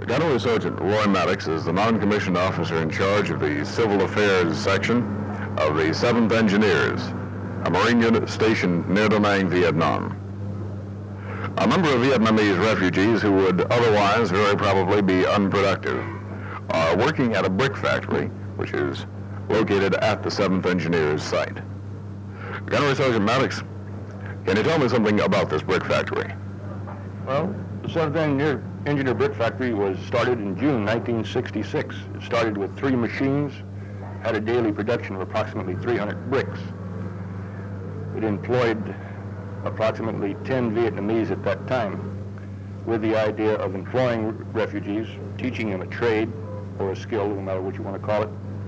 Gunnery Sergeant Roy Maddox is the non-commissioned officer in charge of the Civil Affairs section of the 7th Engineers, a Marine unit stationed near Da Nang, Vietnam. A number of Vietnamese refugees who would otherwise very probably be unproductive are working at a brick factory, which is located at the 7th Engineers site. Gunnery Sergeant Maddox, can you tell me something about this brick factory? Well, the 7th Engineer Brick Factory was started in June 1966. It started with 3 machines, had a daily production of approximately 300 bricks. It employed approximately 10 Vietnamese at that time, with the idea of employing refugees, teaching them a trade or a skill, no matter what you want to call it,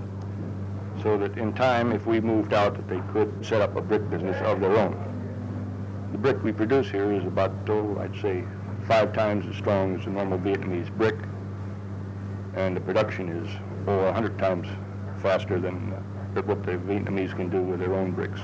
so that in time, if we moved out, that they could set up a brick business of their own. The brick we produce here is about, I'd say, 5 times as strong as a normal Vietnamese brick, and the production is 100 times faster than what the Vietnamese can do with their own bricks.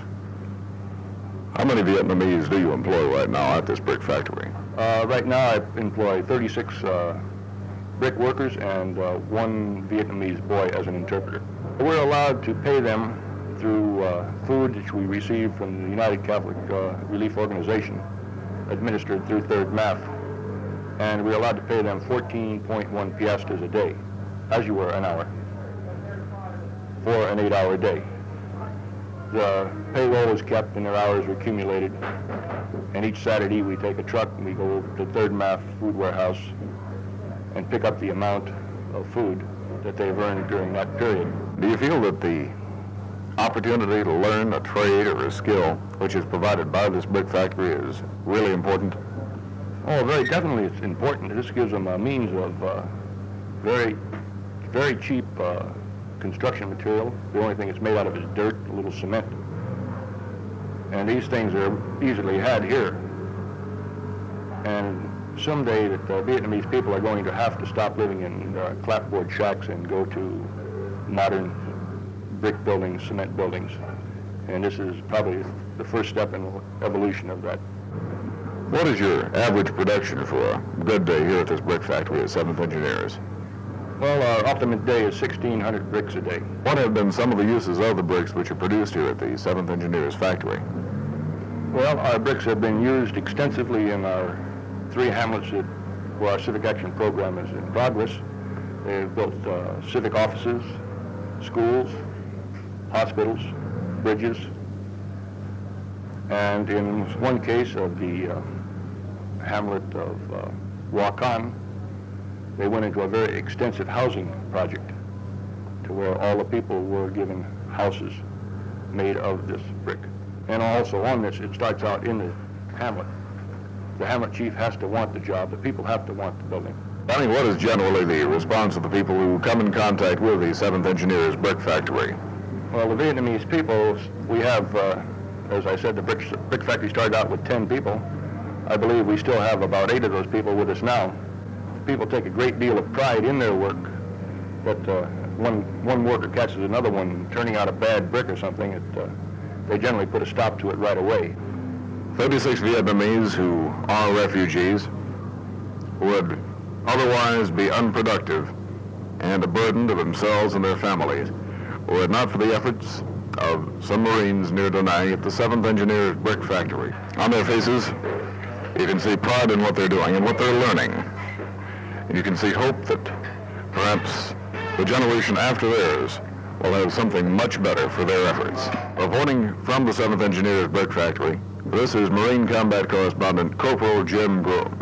How many Vietnamese do you employ right now at this brick factory? Right now I employ 36 brick workers and 1 Vietnamese boy as an interpreter. We're allowed to pay them through food which we receive from the United Catholic Relief Organization, administered through 3rd MAF, and we're allowed to pay them 14.1 piastres a day, as you were an hour, for an 8-hour day. The payroll is kept and their hours are accumulated, and each Saturday we take a truck and we go to 3rd MAF food warehouse and pick up the amount of food that they've earned during that period. Do you feel that the opportunity to learn a trade or a skill which is provided by this brick factory is really important? Oh, very definitely it's important. This gives them a means of very, very cheap construction material. The only thing it's made out of is dirt, a little cement. And these things are easily had here. And someday that Vietnamese people are going to have to stop living in clapboard shacks and go to modern brick buildings, cement buildings. And this is probably the first step in the evolution of that. What is your average production for a good day here at this brick factory at 7th Engineers? Well, our optimum day is 1,600 bricks a day. What have been some of the uses of the bricks which are produced here at the 7th Engineers factory? Well, our bricks have been used extensively in our 3 hamlets where our civic action program is in progress. They've built civic offices, schools, hospitals, bridges, and in one case of the hamlet of Wakan, they went into a very extensive housing project to where all the people were given houses made of this brick. And also on this, it starts out in the hamlet. The hamlet chief has to want the job. The people have to want the building. I mean, what is generally the response of the people who come in contact with the 7th Engineers brick factory? Well, the Vietnamese people, we have, as I said, the brick factory started out with 10 people. I believe we still have about 8 of those people with us now. People take a great deal of pride in their work, but one worker catches another one turning out a bad brick or something, they generally put a stop to it right away. 36 Vietnamese who are refugees would otherwise be unproductive and a burden to themselves and their families were it not for the efforts of some Marines near Da Nang at the 7th Engineers brick factory. On their faces, you can see pride in what they're doing and what they're learning. And you can see hope that perhaps the generation after theirs will have something much better for their efforts. Reporting from the 7th Engineers brick factory, this is Marine Combat Correspondent Corporal Jim Groom.